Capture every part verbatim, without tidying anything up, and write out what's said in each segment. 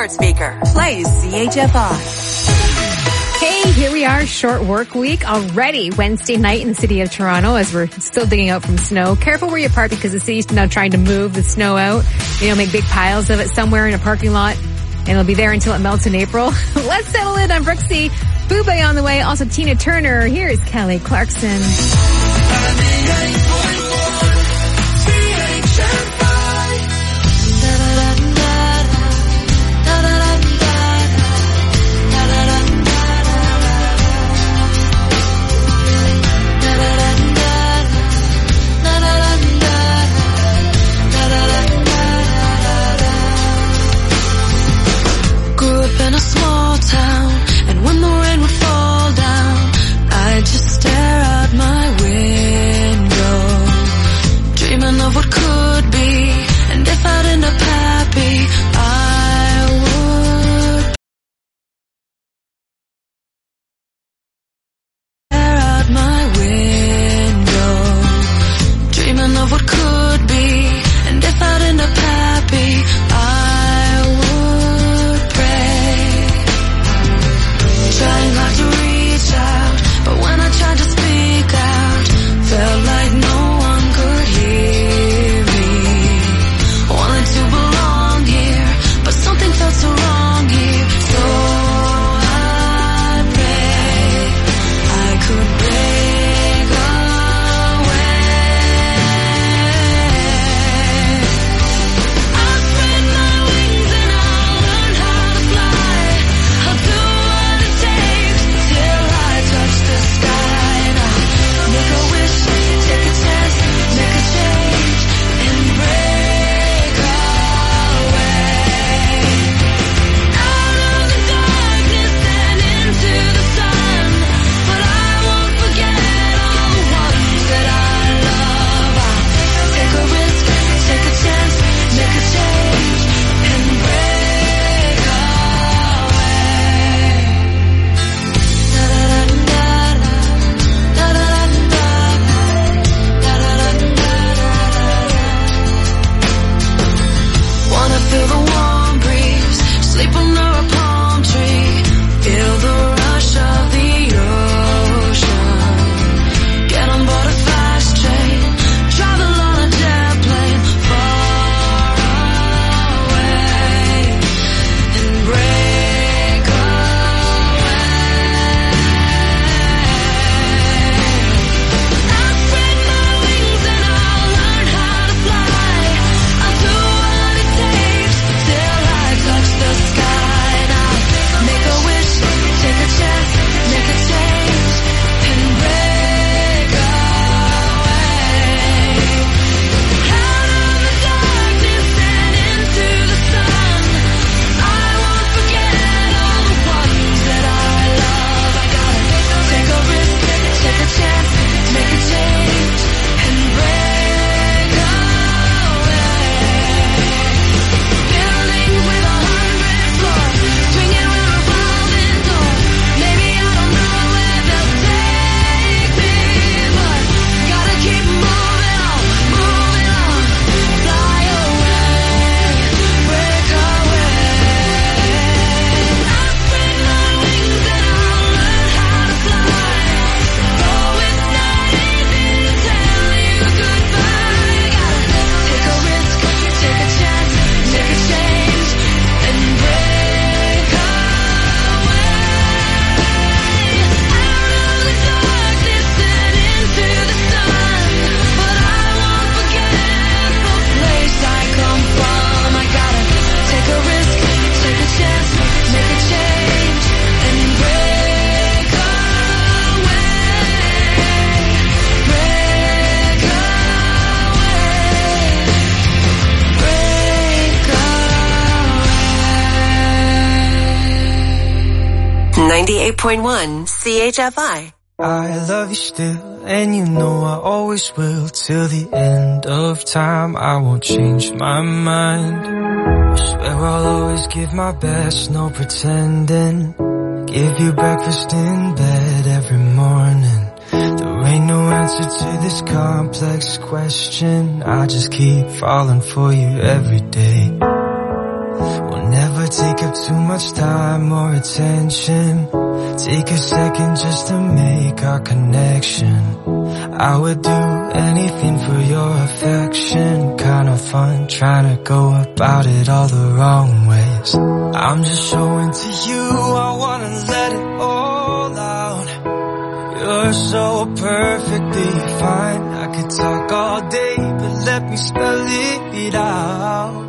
smart speaker. Play C H F I. Hey, here we are, short work week already. Wednesday night in the city of Toronto as we're still digging out from snow. Careful where you park because the city's now trying to move the snow out. You know, make big piles of it somewhere in a parking lot. And it'll be there until it melts in April. Let's settle in on Brooksy. Boo-Bay on the way. Also Tina Turner. Here's Kelly Clarkson. In a small town, and when the rain would fall down, I'd just stare out my window, dreaming of what could be, and if I'd end up happy, I would stare out my window, dreaming of what could be, and if I'd end up happy, I would pray. Trying hard to reach out, but when I tried to speak out, felt like no one could hear me. Wanted to belong here, but something felt so wrong here. So I prayed I could break away. I'll spread my wings and I'll learn how to fly. I'll do what it takes till I touch the sky. Now make a wish, take a chance, make a change, and break away. Out of the darkness and into the sun, but I won't forget all the ones that I love. I'll take a risk, take a chance, make a change, and break away. Wanna feel the warm breeze, sleep under a palm tree, feel the rush of the ocean, get on board a fast train, travel on a jet plane far away, and break away. I'll spread my wings and I'll learn how to fly. I'll do what it takes till I touch the sky. Now make a wish, take a chance, make a change, and break away. Out of the darkness and into the sun, I won't forget all the ones that I love. I gotta take a risk, take a chance, make a change, and break away. Building with a hundred floors, swinging with a revolving door. Maybe I don't know where they'll take me, but gotta keep moving on, moving on. Fly away, break away. I'll spread my wings and I'll learn how to fly. Though it's not easy to tell you goodbye. Gotta take a risk, take a chance, make a change, and break away. Out of the darkness and into the sun, but I won't forget the place I come from. I gotta take a risk, take a chance, make a change, and break away. Break away. Break away. ninety-eight point one C H F I. I love you still, and you know I always will. Till the end of time, I won't change my mind. I swear I'll always give my best, no pretending. Give you breakfast in bed every morning. There ain't no answer to this complex question. I just keep falling for you every day. We'll never take up too much time or attention. Take a second just to make our connection. I would do anything for your affection. Kinda fun trying to go about it all the wrong ways. I'm just showing to you I wanna let it all out. You're so perfectly fine. I could talk all day, but let me spell it out.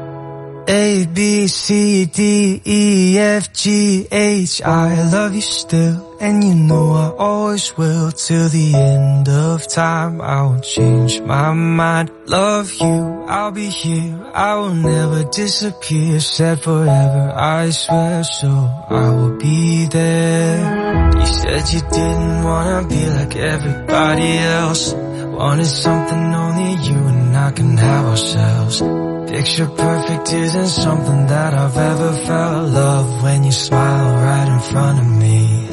A, B, C, D, E, F, G, H, I love you still, and you know I always will. Till the end of time, I won't change my mind. Love you, I'll be here, I will never disappear. Said forever, I swear, so I will be there. You said you didn't wanna be like everybody else. Wanted something only you and I can have ourselves. Picture perfect isn't something that I've ever felt. Love when you smile right in front of me.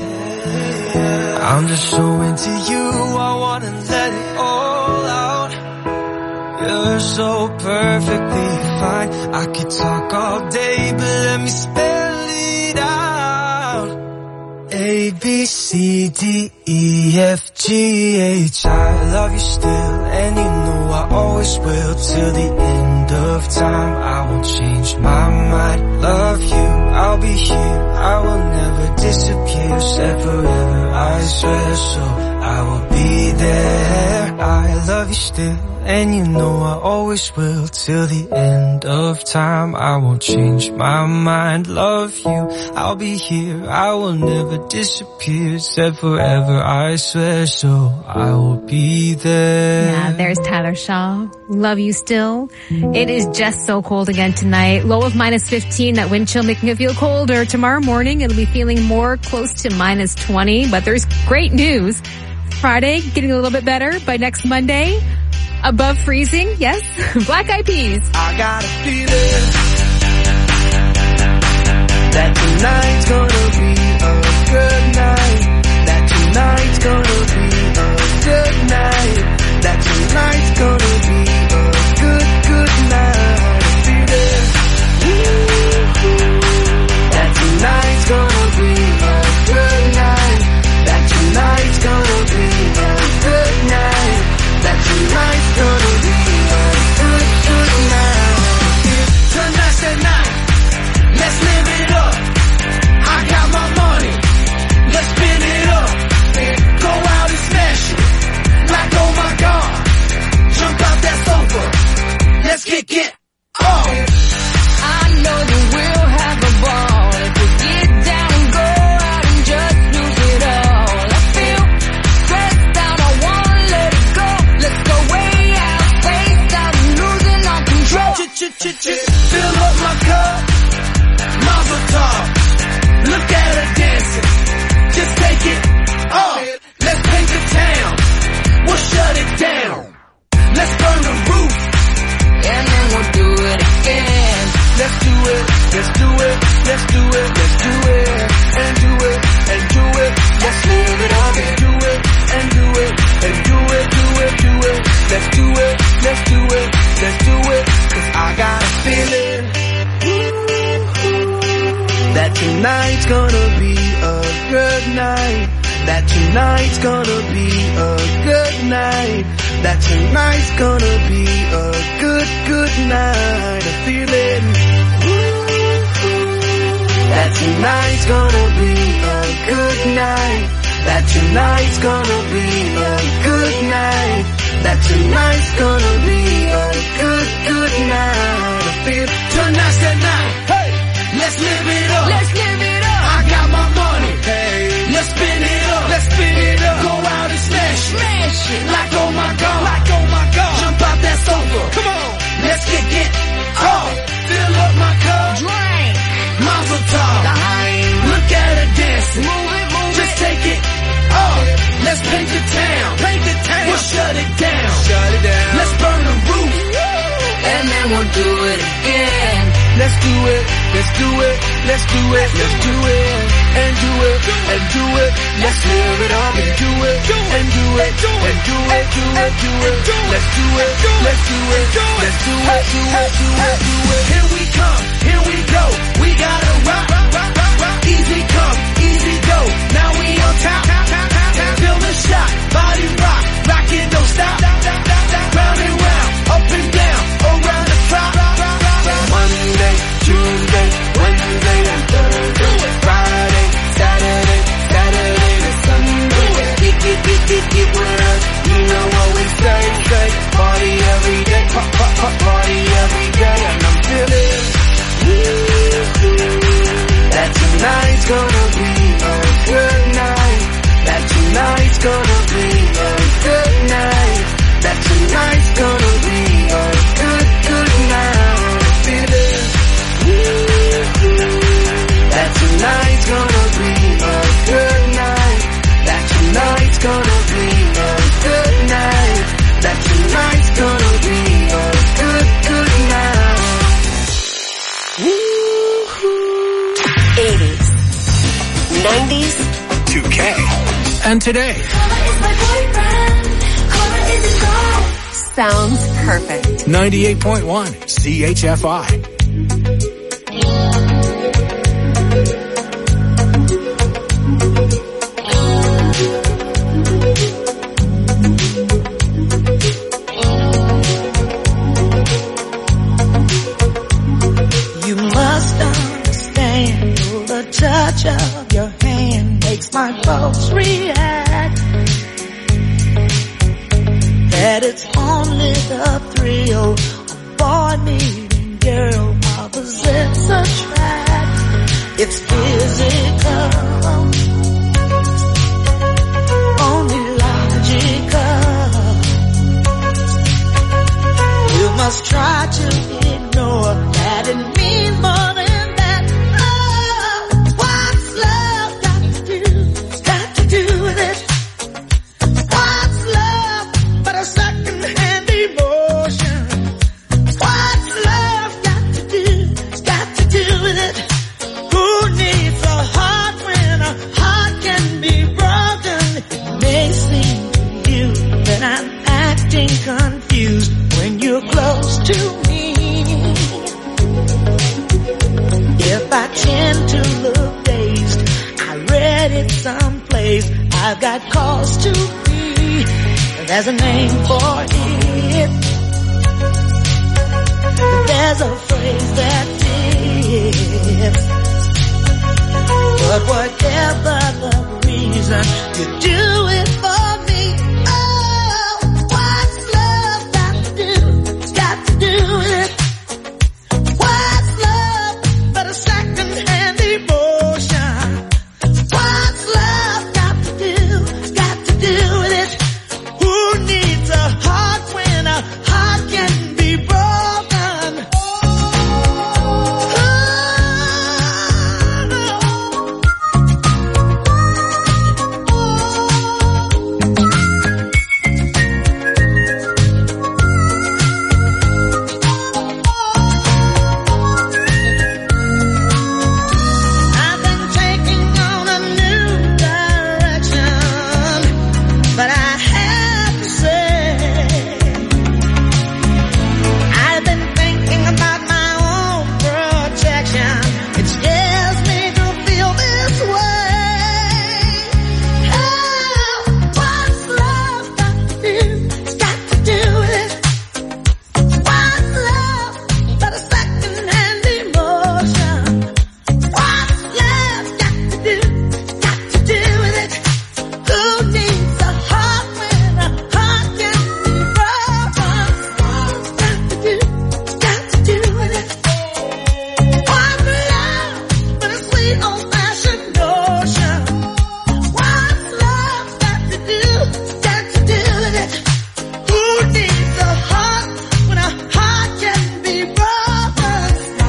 I'm just so into you, I wanna let it all out. You're so perfectly fine. I could talk all day, but let me spell it out. A, B, C, D, E, F, G, H, I love you still, and you know I always will. Till the end of time, I won't change my mind. Love you, I'll be here, I will never disappear. Said forever, I swear, so I will be there. I love you still, and you know I always will. Till the end of time, I won't change my mind. Love you, I'll be here, I will never disappear. Said forever, I swear, so I will be there. Yeah, there's Tyler Shaw. Love you still. It is just so cold again tonight. Low of minus fifteen. That wind chill making it feel colder. Tomorrow morning, it'll be feeling more close to minus twenty. But there's great news. Friday, getting a little bit better. By next Monday, above freezing. Yes, Black Eyed Peas. I got a feeling that tonight's gonna be a good night. That tonight's gonna be a good night. That tonight's gonna be a good, good night. I feel it. That tonight's gonna be a good night. That tonight's gonna be a good night. That tonight's gonna be a good, good night. Tonight's the night. Let's live it up. I got my money. Let's spin it up. Go out and smash it. Like, oh my God. Jump out that sofa. Let's get, get off. I know that we'll have a ball if we get down and go out and just lose it all. I feel stressed out, I wanna let it go. Let's go way out, face out, and losing all control. Fill up my cup, Mazel tov. Look at her dancing, just take it off. Let's paint the town, we'll shut it down. Let's burn the roof, and then we'll do it again. Let's do it, let's do it, let's do it, let's do it, and do it, and do it. Let's live it up and do it, and do it, and do it, do it, do it. Let's do it, let's do it, let's do it. Cause I got a feeling that tonight's gonna be a good night. That tonight's gonna be a good night. That tonight's gonna be a good, good night. I feel it. That tonight's gonna be a good night. That tonight's gonna be a good night. That tonight's gonna be a good, good night. I feel tonight's the night. Hey, let's live it up. Let's live it up. I got my money. Hey, let's spin it up. Let's spin it up. Go out and smash it. Smash it. Like oh my God. Like oh my God. Jump out that sofa. Come on. Let's get get off. Fill up my cup. Drink. Mazel tov. Look at her dancing. Move it, move it. Just take it off. Let's paint the town. Paint the town. We'll shut it down. Shut it down. Let's burn the roof. And then we'll do it again. Let's do it. Let's do it. Let's do it. Let's do it. And do it. And do it. Let's live it up and do it. And do it. And do it. Do it. Do it. Let's do it. Let's do it. Let's do it. Do it. Do it. Do it. Here we come. Here we go. We got gotta rock, rock, rock, rock, rock. Easy come, easy go. Now we on top, top, top, top, top. Feel the shot, body rock, rock it, don't stop. Round and round, up and down, around the clock. Monday, Tuesday, Wednesday, and Thursday. Friday, Saturday, Saturday to Sunday. Keep, keep, keep, keep, keep with us. You know what we say, say. Party every day, pop, pop, pop, party every day. And I'm feeling, woo-hoo. That tonight's gonna be a good night. That tonight's gonna be a good night. That tonight's gonna be a good, good night. I'm feeling, woo-hoo. That tonight's gonna be a good night. That tonight's gonna be a good night. That tonight's gonna be a good, good night. Woo-hoo. eighties, nineties, two K, and today. sounds perfect. ninety-eight point one C H F I. You must understand, the touch of your hand makes my pulse react. That it's only the thrill of boy meeting girl opposites attract. It's physical, only logical. You must try to ignore that it means more than that. Oh, what's love got to do? Got to do with it. What's love but a second-hand emotion? What's love got to do? Got to do with it. Who needs a heart when a heart can be broken? It may seem to you that I'm acting confused when you're close to me. If I tend to look dazed, I read it someplace. I've got cause to be. There's a name for it. There's a phrase that fits. But whatever the reason, you do it for me. Oh, what's love got to do? Got to do with it. What's love but a second-hand emotion? What's love got to do? Got to do with it. Who needs a heart when a heart can be broken? I've been taking on a new direction, but I have to say, I've been thinking about my own protection. It scares me to feel this way. Oh, what's love got to do? It's got to do with it. What's love but a second-hand emotion? What's love got to do? Got to do with it. Who needs a heart when a heart can be broken? Got to do, got to do with it. What's love but a sweet old-fashioned notion? What's love got to do? Got to do with it. Who needs a heart when a heart can be broken?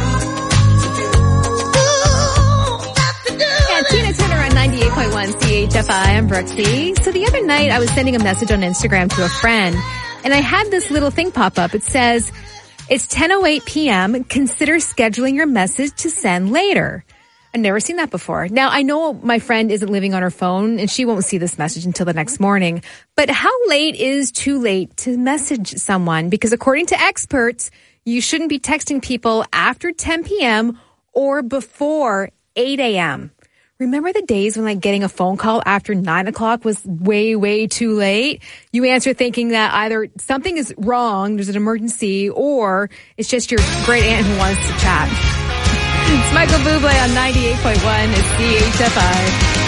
Ooh, got to do Yeah, with Tina it. Turner on ninety-eight point one C H F I. I'm Brooksy. So the other night I was sending a message on Instagram to a friend and I had this little thing pop up. It says, it's ten oh eight p.m. Consider scheduling your message to send later. I've never seen that before. Now, I know my friend isn't living on her phone and she won't see this message until the next morning. But how late is too late to message someone? Because according to experts, you shouldn't be texting people after ten p.m. or before eight a.m.? Remember the days when like getting a phone call after nine o'clock was way, way too late? You answer thinking that either something is wrong, there's an emergency, or it's just your great aunt who wants to chat. It's Michael Bublé on ninety-eight point one at C H F I.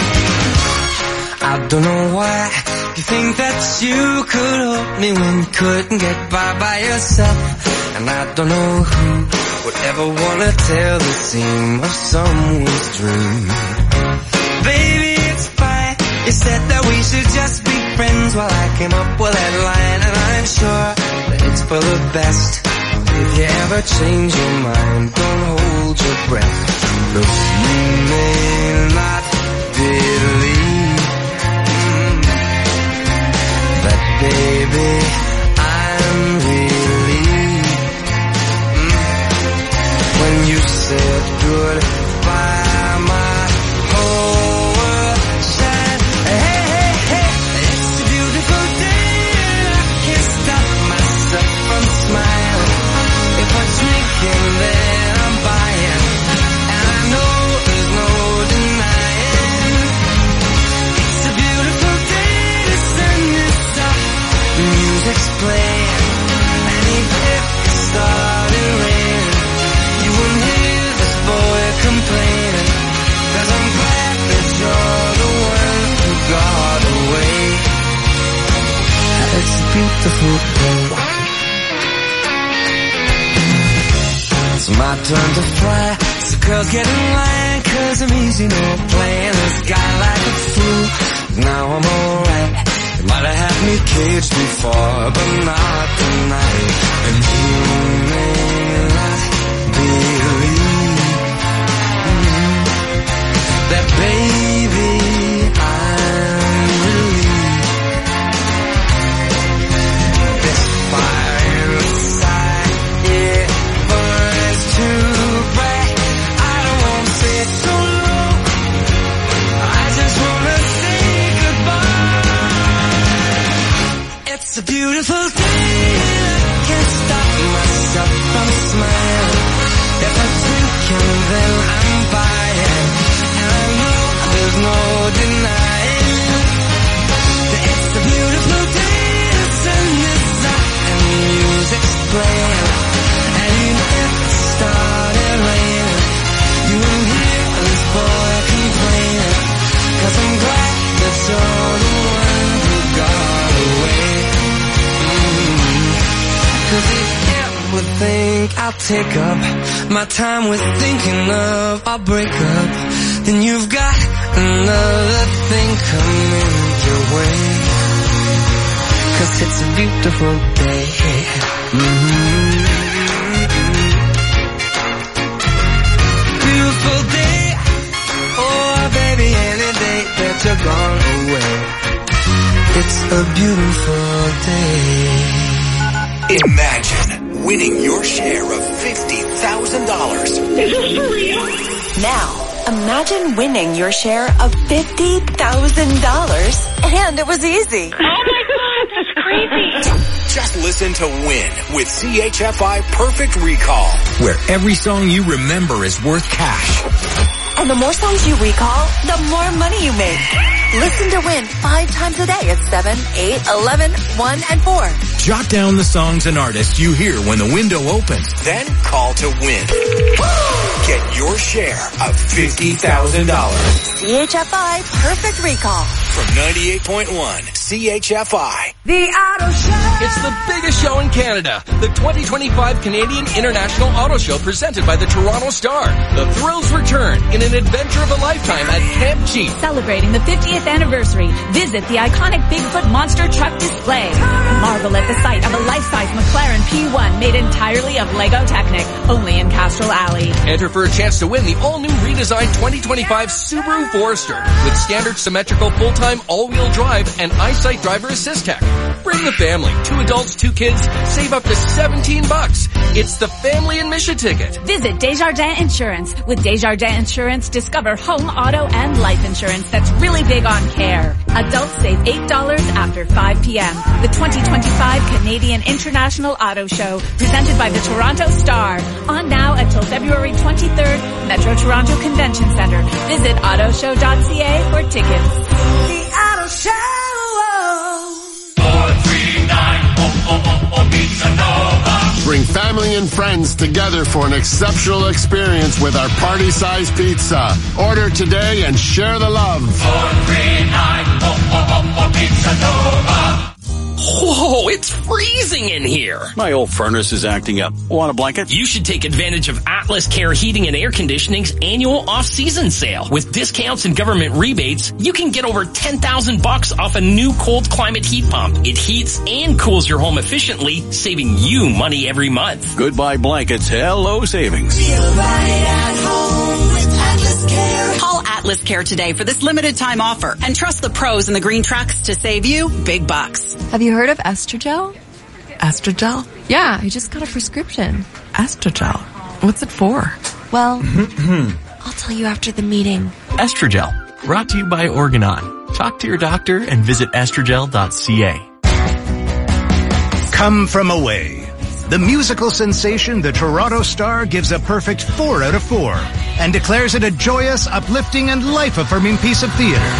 I don't know why you think that you could help me when you couldn't get by by yourself. And I don't know who would ever want to tell the seam of someone's dream. Baby, it's fine. You said that we should just be friends while I came up with that line. And I'm sure that it's for the best. If you ever change your mind, don't hold your breath. Look, you may not believe that, baby, I'm relieved. When you said goodbye, my whole world shined. Hey, hey, hey, it's a beautiful day and I can't stop myself from smiling. If I'm drinking, then I'm buying, and I know there's no denying. It's a beautiful day, the sun is up, the music's playing, and even if it started raining, you wouldn't hear this boy complaining, 'cause I'm glad that you're the one who got away. It's a beautiful day. It's my turn to fly, so girls get in line, 'cause I'm easy, no playing this guy like a fool. Now I'm alright, you might have had me caged before, but not tonight. And you may not believe that, baby, I'm relieved. This fire inside, yeah, burns too bright. I don't want to say it so low, I just want to say goodbye. It's a beautiful day, I can't stop myself from smiling. If I'm drinking, then I'm buying, and I know there's no denying that it's a beautiful day. The sun is up and the music's playing, and even if it started raining, you won't hear this boy complaining, 'cause I'm glad that you're the one who got away. Mm-hmm. 'Cause if you ever think I'll take up my time with thinking of our breakup, then you've got another thing coming your way. 'Cause it's a beautiful day. Mm-hmm. Beautiful day. Oh, baby, any day that you're gone away. It's a beautiful day. Imagine winning your share of fifty thousand dollars. Is this for real? Now, imagine winning your share of fifty thousand dollars, and it was easy. Oh my God, that's crazy. Just listen to Win with C H F I Perfect Recall, where every song you remember is worth cash. And the more songs you recall, the more money you make. Listen to Win five times a day at seven, eight, eleven, one, and four. Jot down the songs and artists you hear when the window opens. Then call to win. Get your share of fifty thousand dollars. C H F I Perfect Recall. From ninety-eight point one C H F I. The Auto Show. It's the biggest show in Canada, the twenty twenty-five Canadian International Auto Show presented by the Toronto Star. The thrills return in an adventure of a lifetime at Camp Jeep. Celebrating the fiftieth anniversary, visit the iconic Bigfoot monster truck display. Marvel at the sight of a life-size McLaren P one made entirely of Lego Technic, only in Castrol Alley. Enter for a chance to win the all-new redesigned twenty twenty-five Subaru Forester with standard symmetrical full-time all-wheel drive and EyeSight driver assist tech. Bring the family. Two adults, two kids. Save up to seventeen bucks. It's the family admission ticket. Visit Desjardins Insurance. With Desjardins Insurance, discover home, auto, and life insurance that's really big on care. Adults save eight dollars after five p.m. The twenty twenty-five Canadian International Auto Show, presented by the Toronto Star. On now until February twenty-third, Metro Toronto Convention Centre. Visit auto show dot c a for tickets. The Auto Show. four three nine, oh, oh, oh, oh, Pizza Nova. Bring family and friends together for an exceptional experience with our party-sized pizza. Order today and share the love. four three nine, oh, oh, oh, oh, Pizza Nova. Whoa, it's freezing in here. My old furnace is acting up. Want a blanket? You should take advantage of Atlas Care Heating and Air Conditioning's annual off-season sale. With discounts and government rebates, you can get over ten thousand bucks off a new cold climate heat pump. It heats and cools your home efficiently, saving you money every month. Goodbye blankets. Hello savings. Feel right at home with Atlas Care. Call Atlas Care today for this limited time offer and trust the pros in the green trucks to save you big bucks. Have you heard of Estrogel? Estrogel? Yeah, I just got a prescription. Estrogel? What's it for? Well, I'll tell you after the meeting. Estrogel, brought to you by Organon. Talk to your doctor and visit estrogel dot c a. Come From Away. The musical sensation The Toronto Star gives a perfect four out of four and declares it a joyous, uplifting, and life-affirming piece of theater.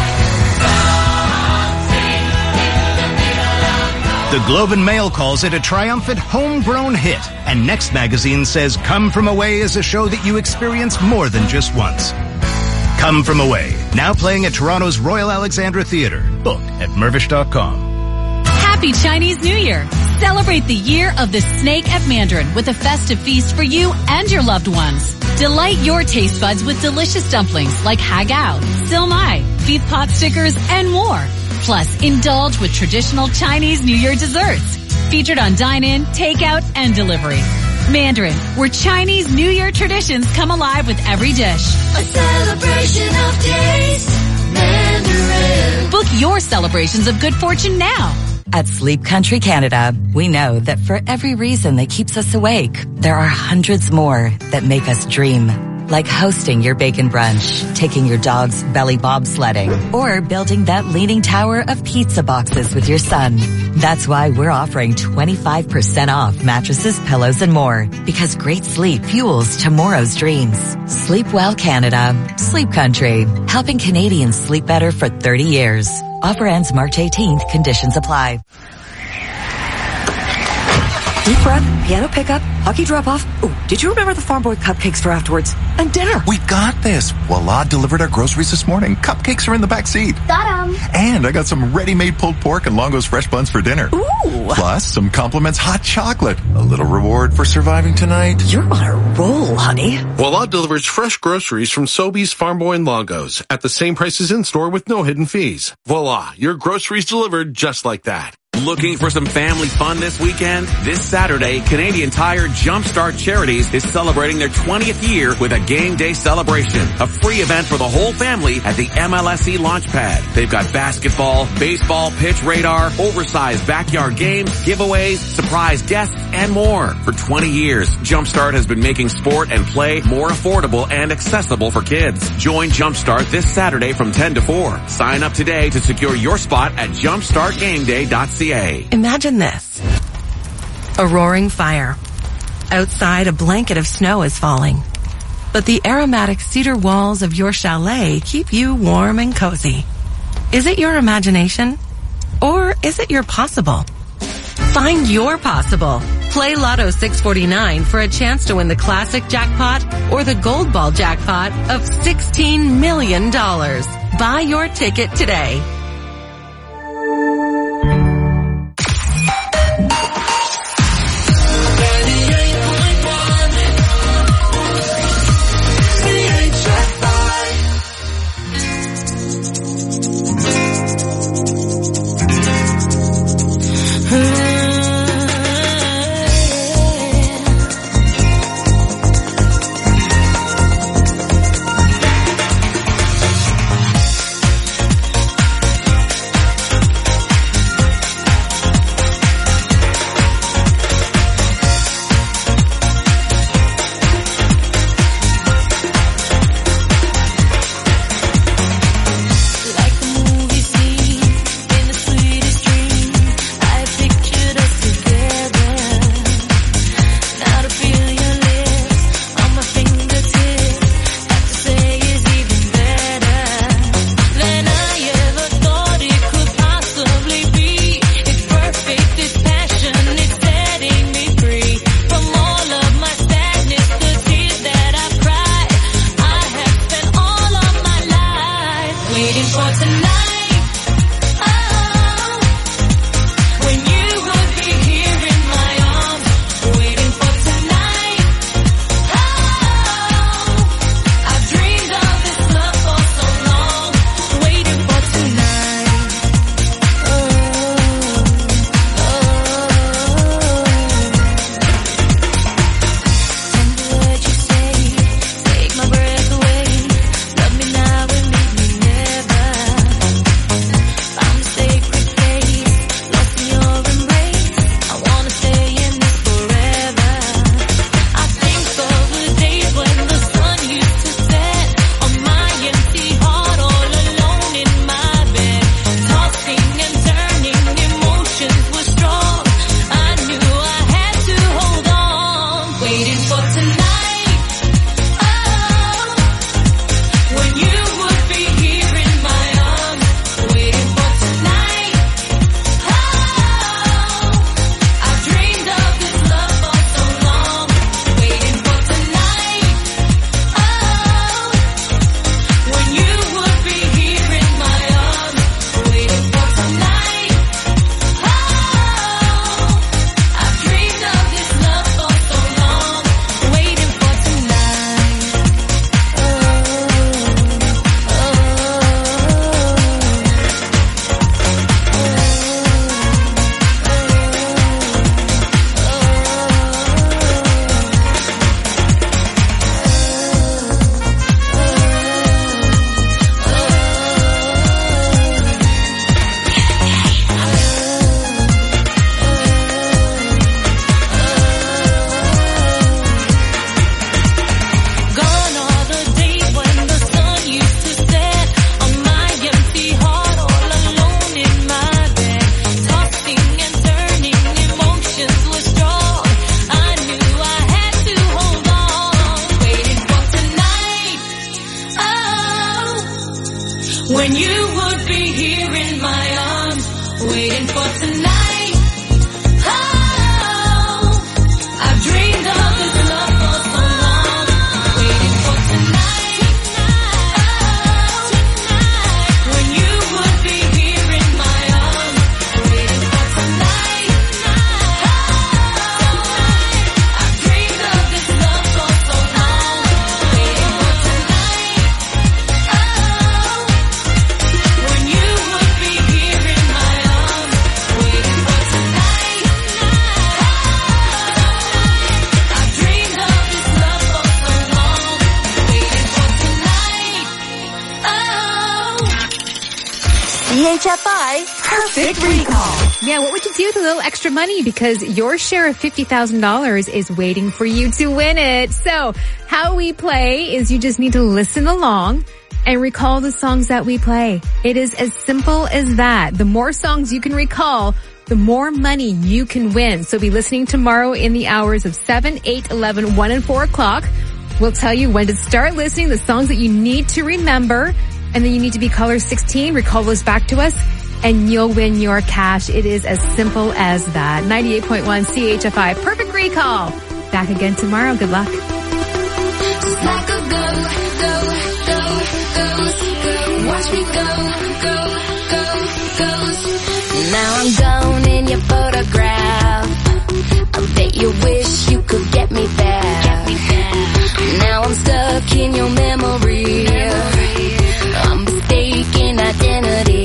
The Globe and Mail calls it a triumphant homegrown hit, and Next Magazine says Come From Away is a show that you experience more than just once. Come From Away, now playing at Toronto's Royal Alexandra Theatre. Booked at mervish dot com. Happy Chinese New Year! Celebrate the year of the snake at Mandarin with a festive feast for you and your loved ones. Delight your taste buds with delicious dumplings like hagao, silmai, beef pot stickers, and more. Plus, indulge with traditional Chinese New Year desserts. Featured on dine-in, takeout, and delivery. Mandarin, where Chinese New Year traditions come alive with every dish. A celebration of taste. Mandarin. Book your celebrations of good fortune now. At Sleep Country Canada, we know that for every reason that keeps us awake, there are hundreds more that make us dream. Like hosting your bacon brunch, taking your dog's belly bobsledding, or building that leaning tower of pizza boxes with your son. That's why we're offering twenty-five percent off mattresses, pillows, and more. Because great sleep fuels tomorrow's dreams. Sleep well, Canada. Sleep Country. Helping Canadians sleep better for thirty years. Offer ends March eighteenth. Conditions apply. Deep breath, piano pickup, hockey drop-off. Ooh, did you remember the Farm Boy cupcakes for afterwards? And dinner. We got this. Voila delivered our groceries this morning. Cupcakes are in the back seat. Got 'em. And I got some ready-made pulled pork and Longo's fresh buns for dinner. Ooh. Plus, some compliments hot chocolate. A little reward for surviving tonight. You're on a roll, honey. Voila delivers fresh groceries from Sobeys, Farm Boy, and Longo's at the same prices in-store with no hidden fees. Voila, your groceries delivered just like that. Looking for some family fun this weekend? This Saturday, Canadian Tire Jumpstart Charities is celebrating their twentieth year with a game day celebration. A free event for the whole family at the M L S E Launchpad. They've got basketball, baseball, pitch radar, oversized backyard games, giveaways, surprise guests, and more. For twenty years, Jumpstart has been making sport and play more affordable and accessible for kids. Join Jumpstart this Saturday from ten to four. Sign up today to secure your spot at jumpstart game day dot c a. Imagine this. A roaring fire. Outside, a blanket of snow is falling. But the aromatic cedar walls of your chalet keep you warm and cozy. Is it your imagination? Or is it your possible? Find your possible. Play Lotto six forty-nine for a chance to win the classic jackpot or the gold ball jackpot of sixteen million dollars. Buy your ticket today. for tonight. Oh, when you would be here in my arms, waiting for tonight. Oh, I've dreamed of this love for so long, waiting for tonight. Oh, oh, tender words you say, take my breath away. Love me now and leave me never. Found a sacred place, lost in your embrace. I wanna stay in this forever. I think of the days when the sun used to set on my empty heart, all alone in my bed, tossing and turning, emotions were strong. I knew I had to hold on, waiting for tonight. Oh, when you would be here in my arms, waiting for tonight. Oh, I've dreamed of this love for so long, waiting for tonight. Oh, when you would be here in my arms, waiting for tonight. Oh, I've dreamed of this love for so long, waiting for tonight. Oh, oh, gone are the days when the sun used to set on my empty heart, all alone in my bed, tossing and turning, emotions were strong. I knew I had to hold on, waiting for tonight. Oh, when you would be here in my arms, waiting for tonight. Oh, I've dreamed of this love for so long, waiting for tonight. Oh, when you would be here in my arms, waiting for tonight. Oh, I've dreamed of this love for so long, waiting for tonight. Oh, when you would be here in my arms, waiting for tonight. I've dreamed of this love for so long, waiting for tonight. Oh. C H F I Perfect Recall. Yeah, what would you do with a little extra money? Because your share of fifty thousand dollars is waiting for you to win it. So how we play is you just need to listen along and recall the songs that we play. It is as simple as that. The more songs you can recall, the more money you can win. So be listening tomorrow in the hours of seven, eight, eleven, one, and four o'clock. We'll tell you when to start listening, the songs that you need to remember, and then you need to be caller sixteen. Recall those back to us, and you'll win your cash. It is as simple as that. ninety-eight point one C H F I Perfect Recall. Back again tomorrow. Good luck. Just like a go, go, go, goes, go. Watch me go, go, go, goes. Now I'm gone in your photograph. I bet you wish you could get me back. Now I'm stuck in your memory. I'm mistaken identity.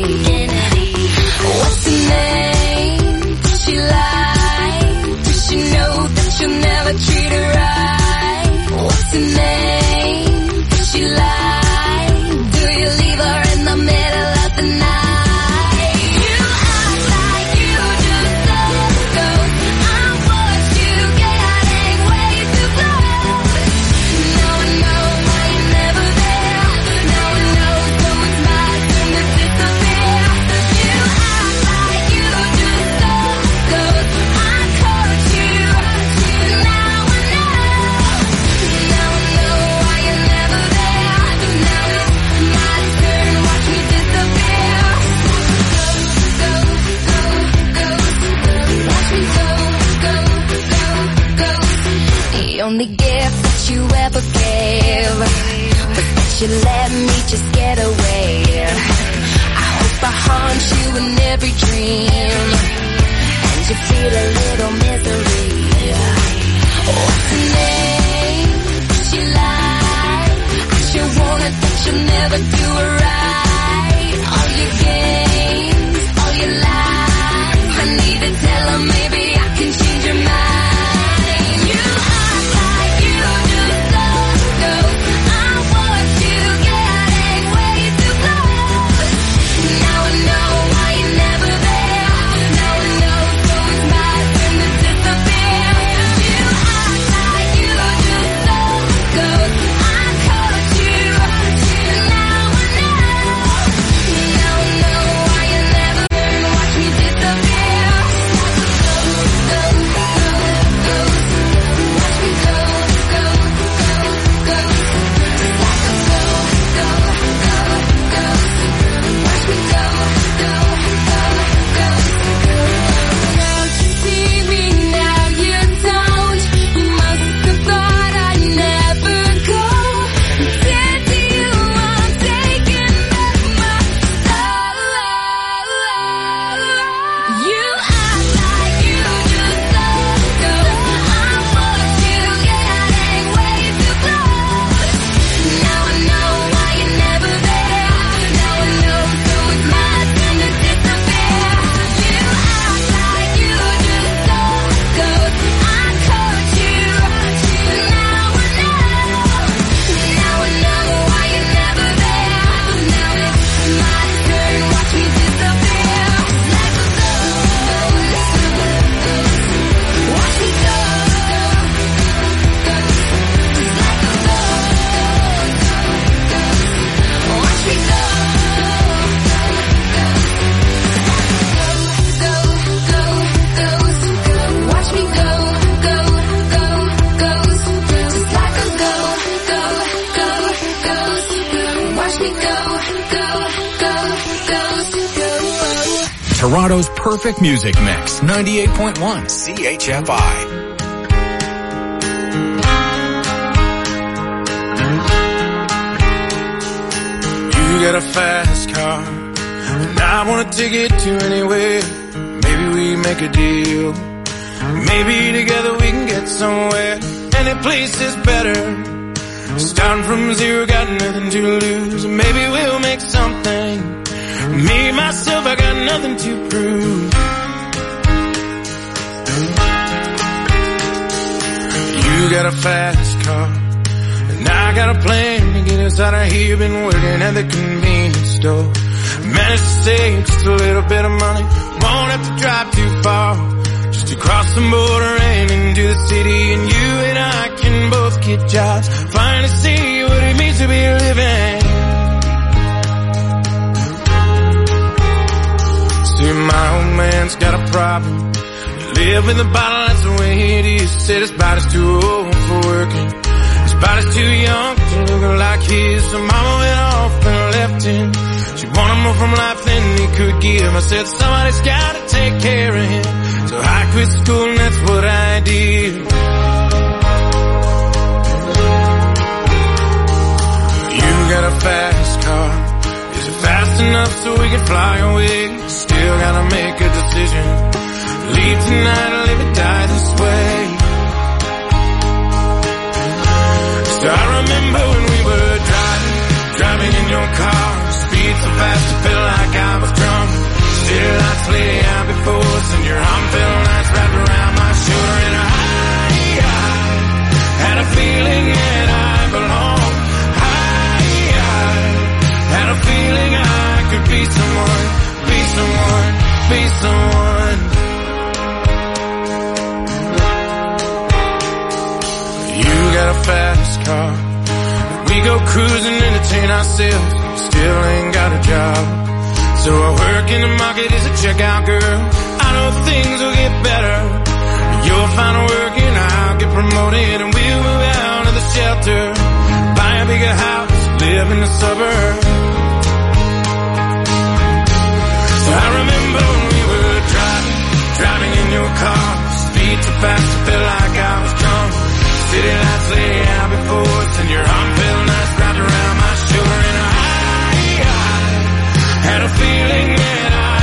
What's her name? Does she lie? Does she know that you'll never treat her right? What's her name? Does she lie? Do you leave her in the middle of the night? You act like you just let go. I'm what you get and way too close. Now I know why you're never there. Now I know someone's mad soon to disappear. You act like you just let go. I hurt you. Now I know. Now I know why you're never there. Now it's my turn. Watch me disappear. Go, go, go, go. Watch me go, go, go, go. The only gift that you ever gave was that you let me just get away. want you in every dream, and you feel a little misery. What's her name? She lied. I sure wanna that you'll never do it right. All your games, all your lies, I need to tell her maybe I can change your mind. You act like you just don't know. I want you getting way too close. Now I know why you're never there. Now I know, so it's my turn to disappear. You act like you just don't go. I caught you, now I know. Now I know why you never watch me disappear. Go, go, go, watch me go, go, go, go. Just like a go, go, go, go. Watch me go, go, go, go. Don't you see me now? You don't. You must have thought I'd never go. Dead to you, I'm taking back my soul. You act like you just don't go. I want you getting way too close. Now I know why you're never there. Now I know, so it's my turn to disappear. You act like you just don't go. I caught you, now I know. Now I know why you're never there. Now it's my turn, watch me disappear. Like a ghost, watch me go, just like a ghost, watch me go, go, go, goes, watch me go, go, go, goes, just like a go, go, go, goes, watch me go, go, go, goes, go. Toronto's perfect music mix, ninety-eight point one C H F I. You got a fast car, and I wanna take it to anywhere. Maybe we make a deal. Maybe together we can get somewhere. Any place is better. Starting from zero, got nothing to lose. Maybe we'll make something. Me, myself, I got nothing to prove. You got a fast car, and I got a plan to get us out of here. Been working at the convenience store. Managed to save just a little bit of money. Won't have to drive too far, just to cross the border and into the city. And you and I can both get jobs, finally see what it means to be living. See, my old man's got a problem. Live in the bottle, that's the way it is. Said his body's too old for working. His body's too young to look like his. So mama went off and left him. She wanted more from life than he could give. I said somebody's gotta take care of him. So I quit school and that's what I did. You got a fast car. Is it fast enough so we can fly away? Still gotta make a decision. Leave tonight or live or die this way. So I remember when we were driving, driving in your car. Speed so fast it felt like I was drunk. City lights lay out before us, and your arm felt nice wrapped around my shoulder. And I, I had a feeling that I belonged. I, I had a feeling I could be someone, be someone, be someone. You got a fast car. We go cruising, entertain ourselves. Still ain't got a job. So I work in the market as a checkout girl. I know things will get better. You'll find work and I'll get promoted, and we'll move out of the shelter, buy a bigger house, live in the suburbs. So I remember when we were driving, driving in your car. Speed so fast it felt like I was drunk. City lights lay out before us, and your arm felt nice wrapped around my shoulder. And I, I had a feeling that I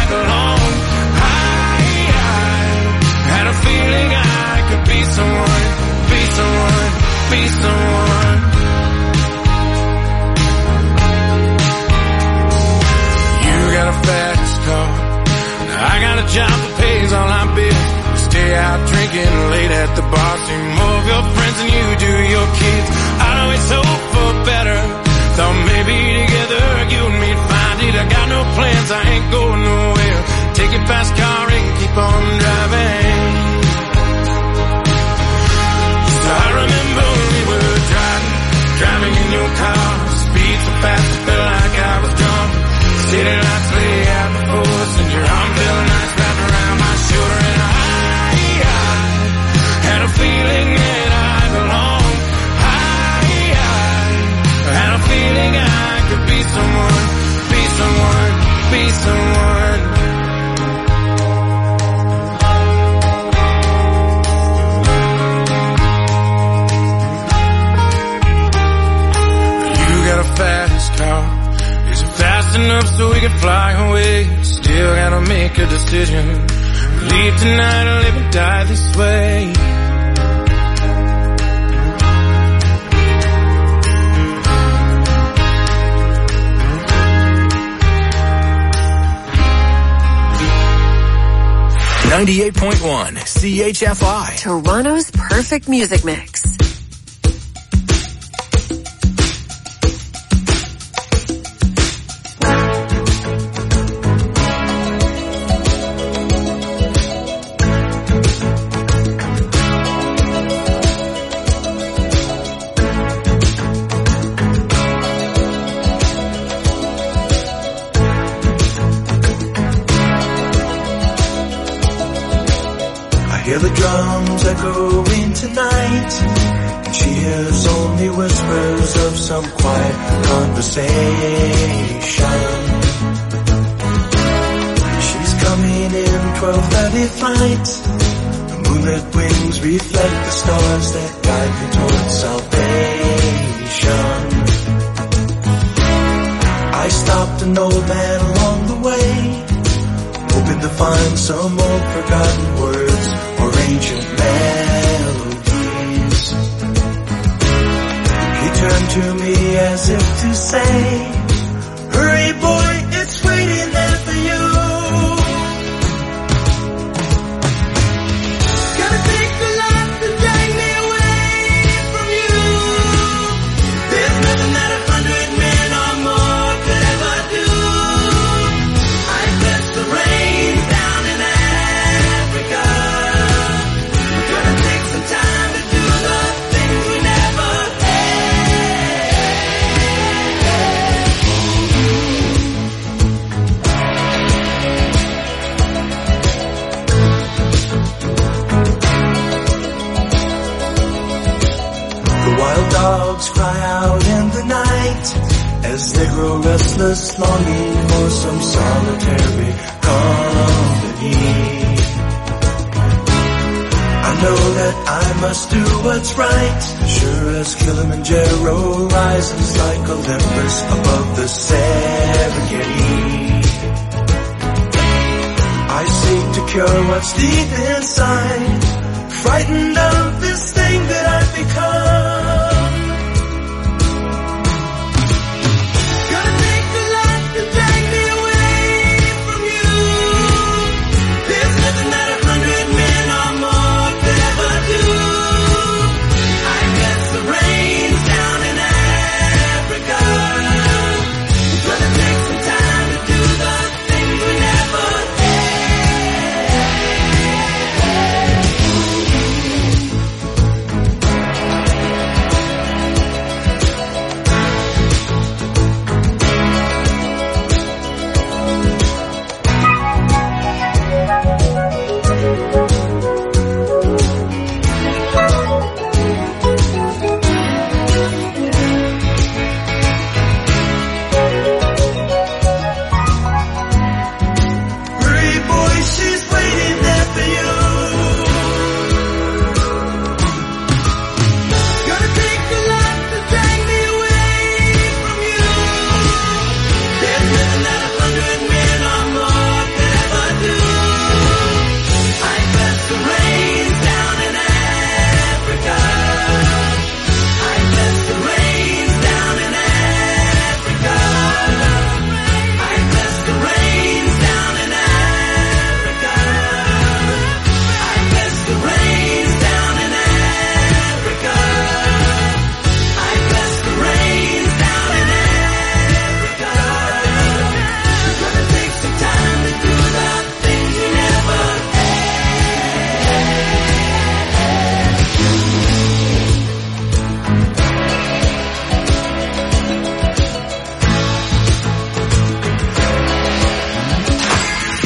job that pays all our bills. Stay out drinking late at the bar. See more of your friends than you do your kids. I'd always hope for better. Thought maybe together you and me'd find it. I got no plans, I ain't going nowhere. Take your fast car and keep on driving. So I remember when we were driving, driving in your car. Speed so fast, I felt like I was drunk. City lights lay out before us, and your arm felt nice wrapped around my shoulder. And I, I had a feeling that I belonged. I, I had a feeling I could be someone, be someone, be someone. You got a fast car. Is it fast enough so we can fly away? Still gotta make a decision. Leave tonight or live and die this way. ninety-eight point one C H F I. Toronto's perfect music mix. Hear the drums echoing tonight, and she hears only whispers of some quiet conversation. She's coming in twelve thirty flight. The moonlit wings reflect the stars that guide me towards salvation. I stopped an old man along the way, hoping to find some old forgotten words or ancient melodies. He turned to me as if to say, hurry boy, it's waiting there for you. Gotta take the life to drag me away from you. There's nothing that a hundred men or more could ever do. I bless the rain down in Africa. Time to do the things we never The wild dogs cry out in the night as they grow restless, longing for some solitary company. I know that I must do what's right, sure as Kilimanjaro rises like Olympus above the Serengeti. I seek to cure what's deep inside, frightened of this thing that I've become. Gotta take the light to drag me away from you. There's nothing that a hundred men or more could ever do. I guess the rain's down in Africa. It's gonna take some time to do the things we never had.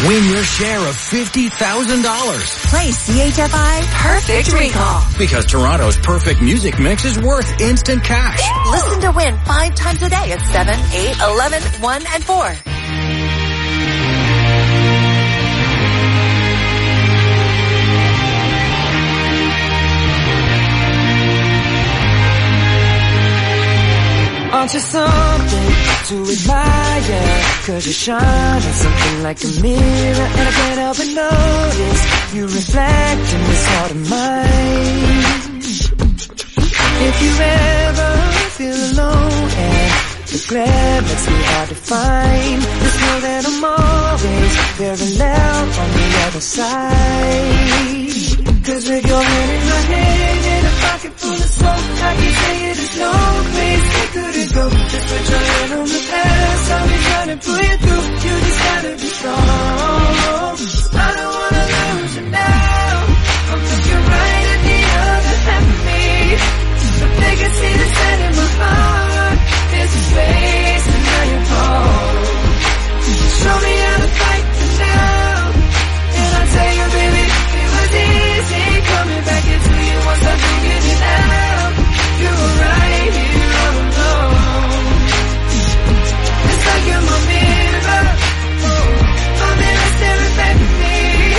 Win your share of fifty thousand dollars. Play C H F I Perfect Recall. Because Toronto's perfect music mix is worth instant cash. Listen to win five times a day at seven, eight, eleven, one, and four. Aren't you something to admire? Cause you shine on something like a mirror, and I can't help but notice you reflect in this heart of mine. If you ever feel alone and the glare makes me hard to find, just know that I'm always parallel on the other side. Cause with your hand in my hand and a pocket full of smoke, I can tell you there's no place we couldn't go. Just put your hand on the past, I'll be trying to pull you through. You just gotta be strong. I don't wanna lose you now. I'm looking right at the other half of me, but they can see the sand in my heart. There's a space and now you're home. Show me how to fight for now, and I'll tell you, baby, it was easy coming back into you once I figured it out. You were right here all alone. It's like you're my mirror, my mirror staring back at me.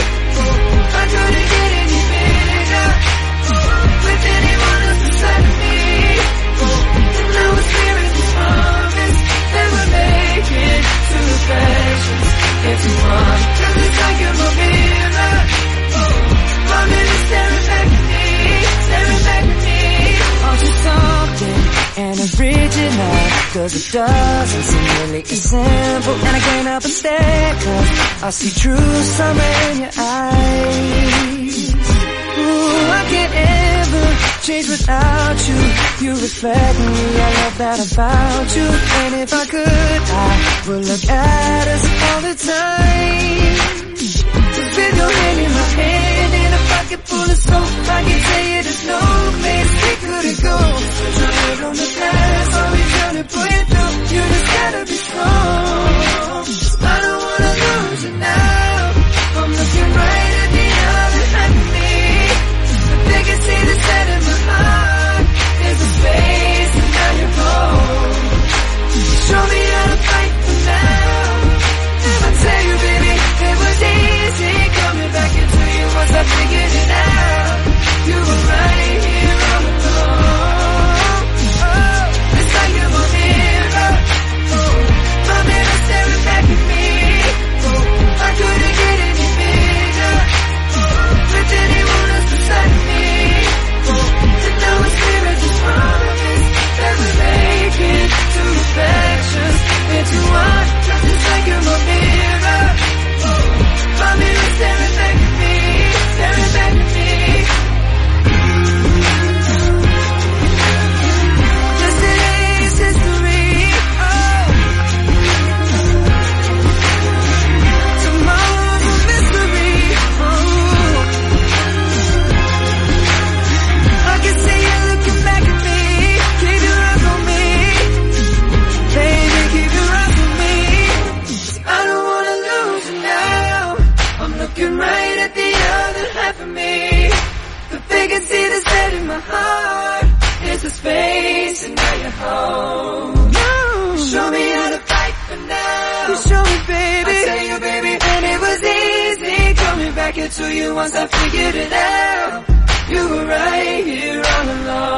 I couldn't get any bigger with anyone else beside of me. And I was hearing this promise that we're making two reflections into one. Cause it's like you're my mirror, my mirror staring back at me, staring back at me. Aren't you something and original? Cause it doesn't seem really as simple, and I can't help but stare, cause I see true summer in your eyes. Ooh, I can't ever change without you. You reflect me, I love that about you. And if I could, I would look at us all the time. Just with your hand in my hand and a pocket full of soap, I can tell you there's no place we couldn't go. Put your head on the glass, I'll be trying to pull you through. You just gotta be strong. I don't wanna lose you now. I'm looking right at the other half of me, but they can see the set in my heart. There's a space and now you're home. Show me how to fight for now, and I tell you, baby, it was easy coming back into you once I figured it out. You were right here all along. Oh, it's like you're my mirror, my mirror staring back at me. I couldn't get any bigger with anyone else beside of me. And now it's clear as this promise that we're making two reflections into one. Just it's like you're my mirror, my mirror staring back at me, staring back at me. Yesterday's history, oh. Tomorrow's a mystery, oh. I can see you looking back at me. Keep your eyes on me, baby, keep your eyes on me. I don't wanna lose you now. I'm looking right at the other half of me, but they can see the set in my heart. There's a space and now you're home. No. Show me how to fight for now. You show me, baby. I tell you, baby, and it was easy coming back into you once I figured it out. You were right here all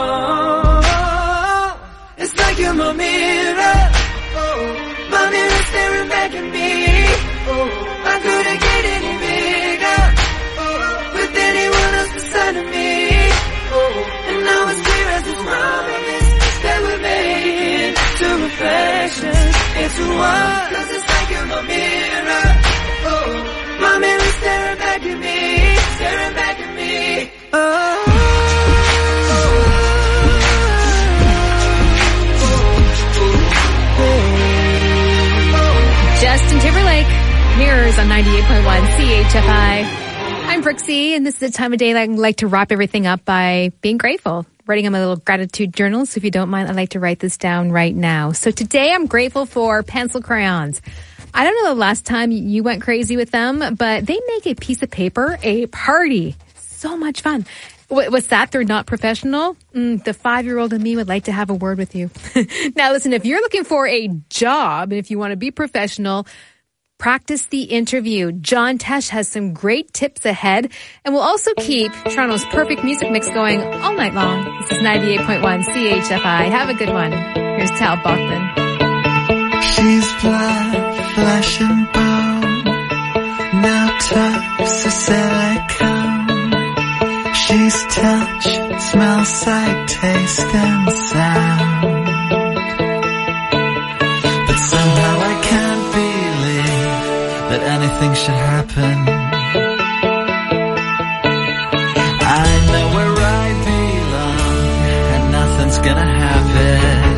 along. It's like you're my mirror, my mirror staring back at me. I couldn't get any bigger with anyone else beside of me. And now it's clear as this promise that we're making two reflections into one. Cause it's like you're my mirror, my mirror staring back at me, staring back at me. Oh. Justin Timberlake, Mirrors on ninety-eight point one C H F I. I'm Brooksy, and this is the time of day that I like to wrap everything up by being grateful. Writing on my little gratitude journal, so if you don't mind, I'd like to write this down right now. So today I'm grateful for pencil crayons. I don't know the last time you went crazy with them, but they make a piece of paper a party. So much fun. What's that? They're not professional? Mm, the five-year-old in me would like to have a word with you. Now listen, if you're looking for a job, and if you want to be professional, practice the interview. John Tesh has some great tips ahead, and we'll also keep Toronto's perfect music mix going all night long. This is ninety-eight point one C H F I. Have a good one. Here's Tal Bachman. She's blood, flesh and bone, now touch the silicone. She's touch, smell, sight, taste and sound. But somehow I can't believe that anything should happen. I know where I belong and nothing's gonna happen.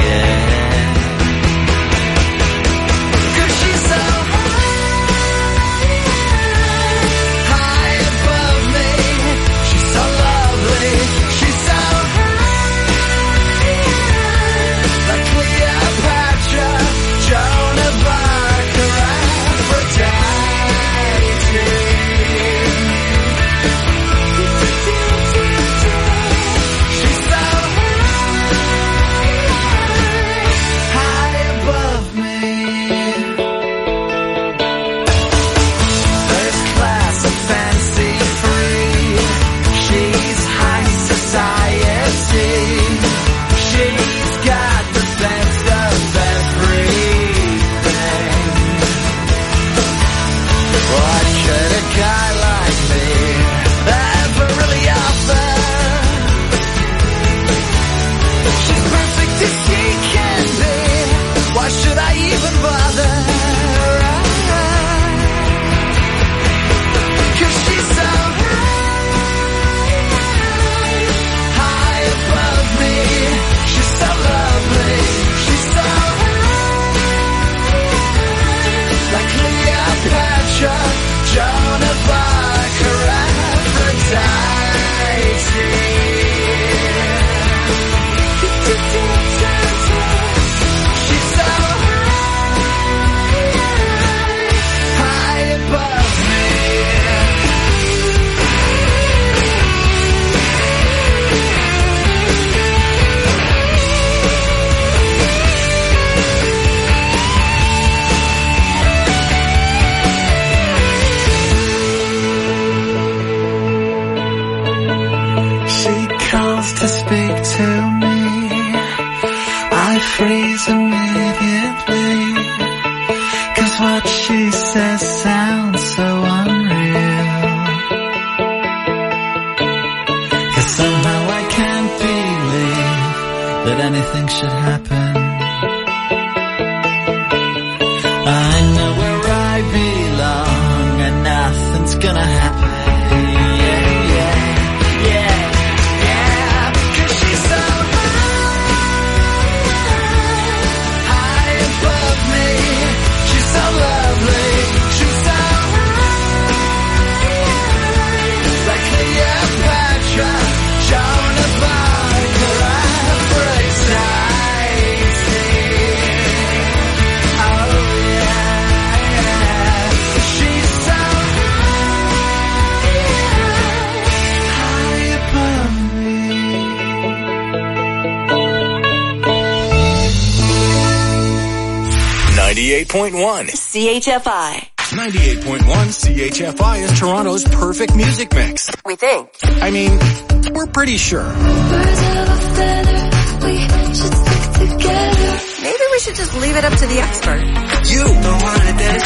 ninety-eight point one C H F I. ninety-eight point one C H F I is Toronto's perfect music mix. We think. I mean, we're pretty sure. Birds of a feather, we should stick together. Maybe we should just leave it up to the expert. You don't want it that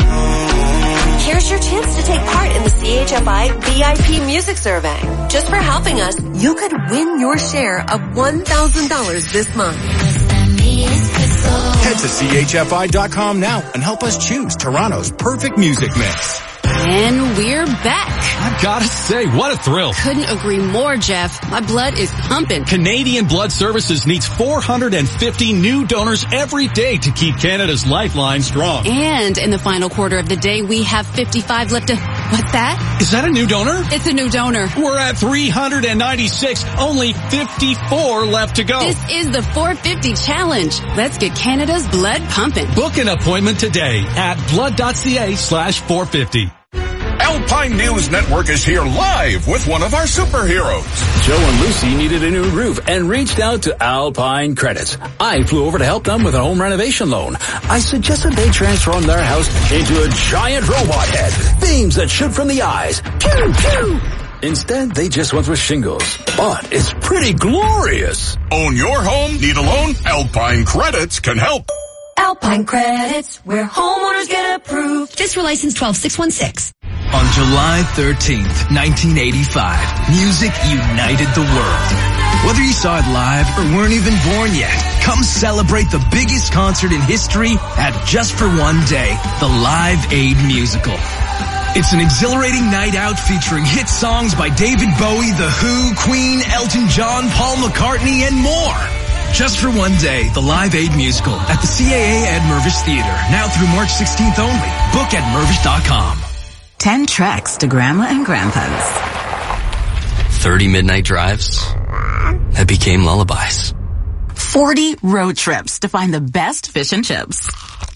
Here's your chance to take part in the C H F I V I P Music Survey. Just for helping us, you could win your share of one thousand dollars this month. Head to C H F I dot com now and help us choose Toronto's perfect music mix. And we're back. I've got to say, what a thrill. Couldn't agree more, Jeff. My blood is pumping. Canadian Blood Services needs four hundred fifty new donors every day to keep Canada's lifeline strong. And in the final quarter of the day, we have fifty-five left to What's that? Is that a new donor? It's a new donor. We're at three hundred ninety-six, only fifty-four left to go. This is the four fifty challenge. Let's get Canada's blood pumping. Book an appointment today at blood.ca slash 450. Alpine News Network is here live with one of our superheroes. Joe and Lucy needed a new roof and reached out to Alpine Credits. I flew over to help them with a home renovation loan. I suggested they transform their house into a giant robot head. Beams that shoot from the eyes. Pew, pew. Instead, they just went with shingles. But it's pretty glorious. Own your home? Need a loan? Alpine Credits can help. Alpine Credits, where homeowners get approved. Fiscal license twelve six one six. On July thirteenth, nineteen eighty-five, music united the world. Whether you saw it live or weren't even born yet, come celebrate the biggest concert in history at Just for One Day, the Live Aid Musical. It's an exhilarating night out featuring hit songs by David Bowie, The Who, Queen, Elton John, Paul McCartney, and more. Just for One Day, the Live Aid Musical at the C A A at Mirvish Theater, now through March sixteenth only. Book at mirvish dot com. Ten treks to Grandma and Grandpa's. Thirty midnight drives that became lullabies. Forty road trips to find the best fish and chips.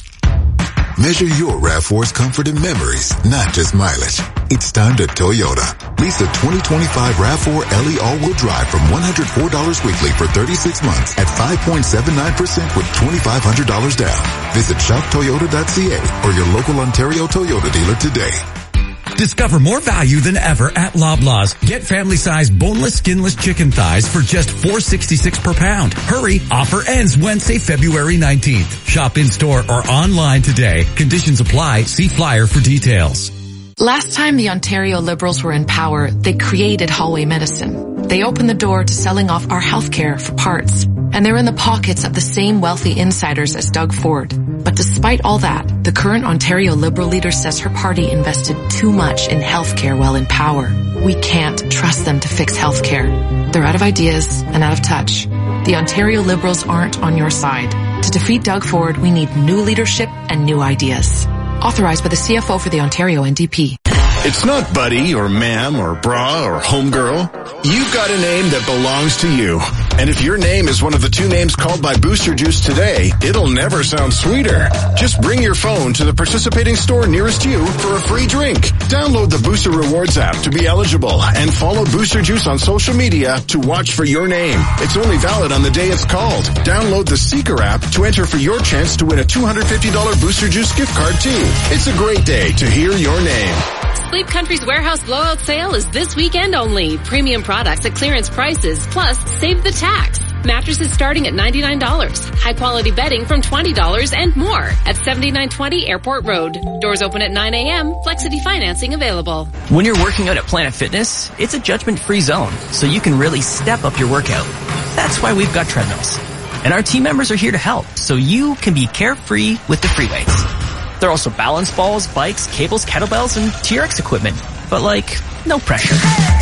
Measure your RAV four's comfort and memories, not just mileage. It's time to Toyota. Lease the twenty twenty-five RAV four L E all-wheel drive from one hundred four dollars weekly for thirty-six months at five point seven nine percent with twenty-five hundred dollars down. Visit shop toyota dot c a or your local Ontario Toyota dealer today. Discover more value than ever at Loblaws. Get family-sized boneless, skinless chicken thighs for just four dollars and sixty-six cents per pound. Hurry, offer ends Wednesday, February nineteenth. Shop in-store or online today. Conditions apply. See flyer for details. Last time the Ontario Liberals were in power, they created Hallway Medicine. They opened the door to selling off our healthcare for parts. And they're in the pockets of the same wealthy insiders as Doug Ford. But despite all that, the current Ontario Liberal leader says her party invested too much in healthcare while in power. We can't trust them to fix healthcare. They're out of ideas and out of touch. The Ontario Liberals aren't on your side. To defeat Doug Ford, we need new leadership and new ideas. Authorized by the C F O for the Ontario N D P. It's not buddy or ma'am or bra or homegirl. You've got a name that belongs to you. And if your name is one of the two names called by Booster Juice today, it'll never sound sweeter. Just bring your phone to the participating store nearest you for a free drink. Download the Booster Rewards app to be eligible and follow Booster Juice on social media to watch for your name. It's only valid on the day it's called. Download the Seeker app to enter for your chance to win a two hundred fifty dollars Booster Juice gift card too. It's a great day to hear your name. Sleep Country's warehouse blowout sale is this weekend only. Premium products at clearance prices, plus save the tax. Mattresses starting at ninety-nine dollars. High quality bedding from twenty dollars and more at seventy-nine twenty Airport Road. Doors open at nine a.m. Flexity financing available. When you're working out at Planet Fitness, it's a judgment-free zone, so you can really step up your workout. That's why we've got treadmills. And our team members are here to help, so you can be carefree with the free weights. There are also balance balls, bikes, cables, kettlebells, and T R X equipment. But like, no pressure.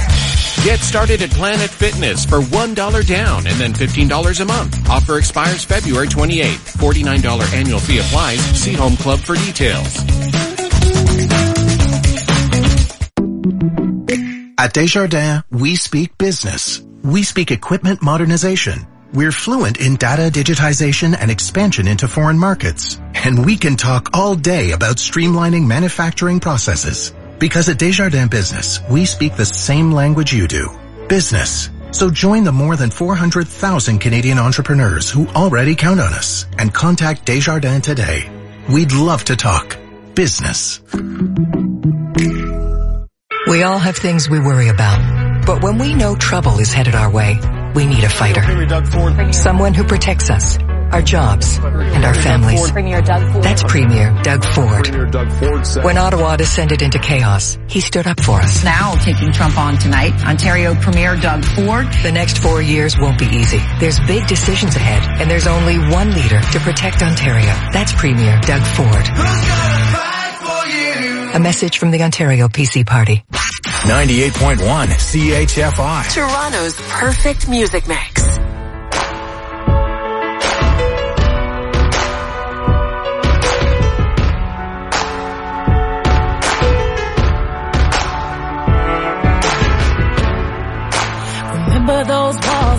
Get started at Planet Fitness for one dollar down and then fifteen dollars a month. Offer expires February twenty-eighth. forty-nine dollars annual fee applies. See Home Club for details. At Desjardins, we speak business. We speak equipment modernization. We're fluent in data digitization and expansion into foreign markets. And we can talk all day about streamlining manufacturing processes. Because at Desjardins Business, we speak the same language you do. Business. So join the more than four hundred thousand Canadian entrepreneurs who already count on us and contact Desjardins today. We'd love to talk business. We all have things we worry about. But when we know trouble is headed our way, we need a fighter. Someone who protects us, our jobs, and our families. That's Premier Doug Ford. When Ottawa descended into chaos, he stood up for us. Now taking Trump on tonight, Ontario Premier Doug Ford. The next four years won't be easy. There's big decisions ahead, and there's only one leader to protect Ontario. That's Premier Doug Ford. A message from the Ontario P C Party. ninety-eight point one C H F I. Toronto's perfect music mix.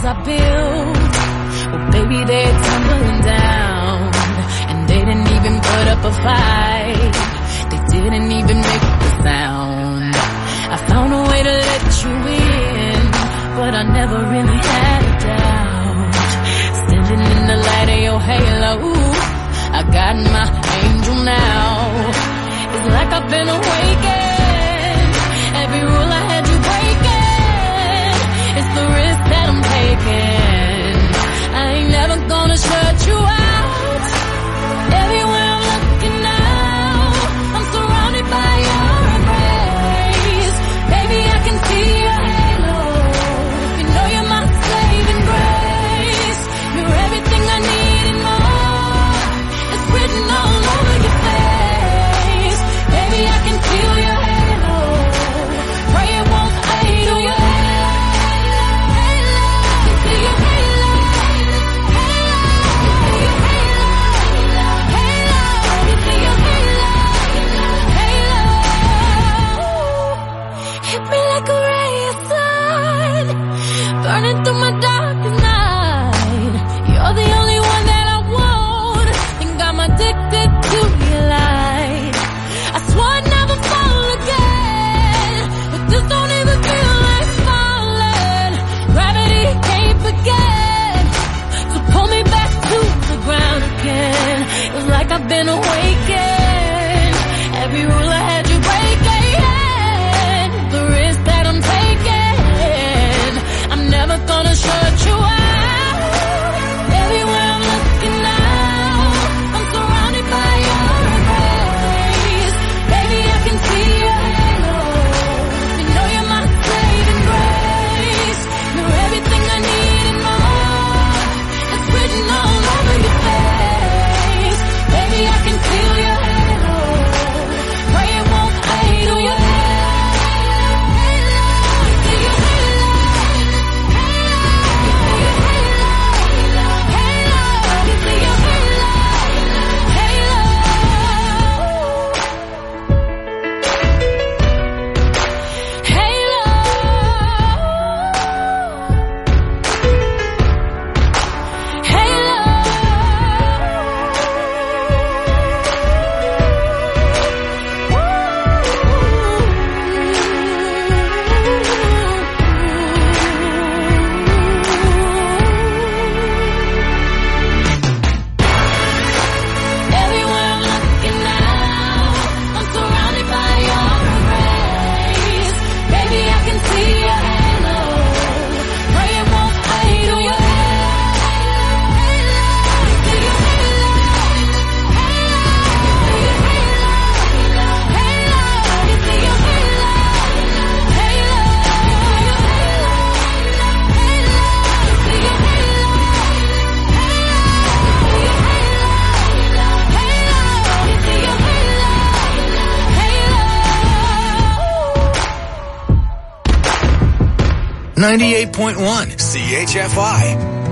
I built, well, baby, they're tumbling down. And they didn't even put up a fight. They didn't even make a sound. I found a way to let you in, but I never really had a doubt. Standing in the light of your halo, I got my angel now. It's like I've been awakened. Every rule I had you breaking. It's the risk that I'm taking. I ain't never gonna shut you out. Everywhere I'm looking now, I'm surrounded by your embrace. Baby, I can see your halo. You know you're my saving grace. You're everything I need and more. It's written all over your face. Baby, I can feel your halo. Pray it won't fade away. Burning through my darkest night. You're the only one that I want. Think I'm addicted to your light. I swore I'd never fall again, but this don't even feel like falling. Gravity can't forget to pull me back to the ground again. It's like I've been awakened. Every rule I had you breaking. The risk that I'm taking, I'm never gonna shut you out. Everywhere I'm looking now, I'm surrounded by your embrace. Baby, I can see your halo. You know you're my saving grace. You're everything I need and more. It's written all over your face. Baby, I can feel your halo. Pray it won't fade away. ninety-eight point one C H F I.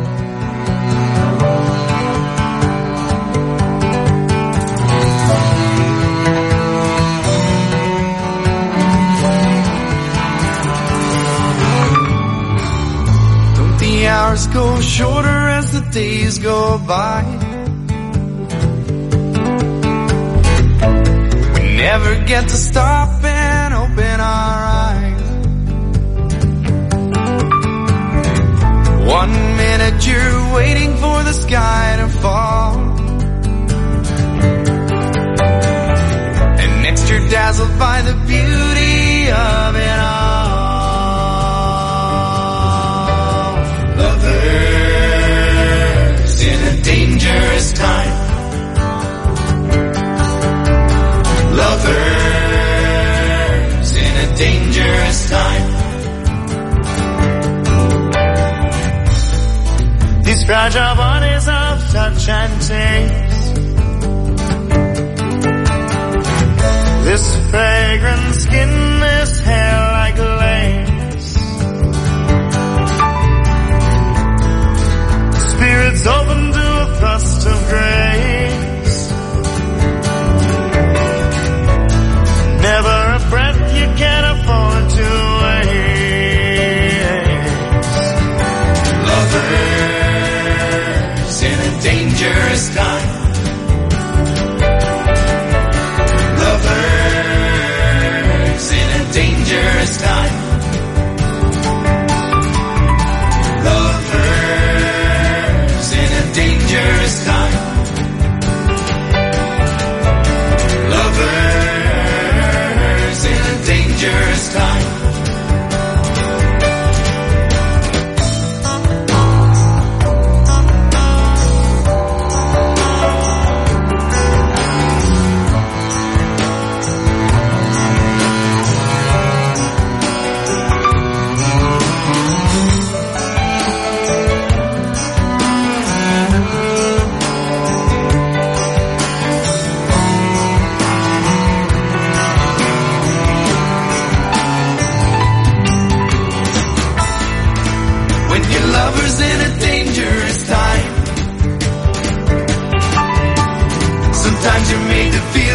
Don't the hours go shorter as the days go by? We never get to stop and open our eyes. One minute you're waiting for the sky to fall, and next you're dazzled by the beauty of it all. Lovers in a dangerous time. Lovers in a dangerous time. These fragile bodies of touch and taste, this fragrant skin, this hair like lace. Spirits open to a thrust of grace. Never a breath you can afford to waste. Love Sometimes you're made to feel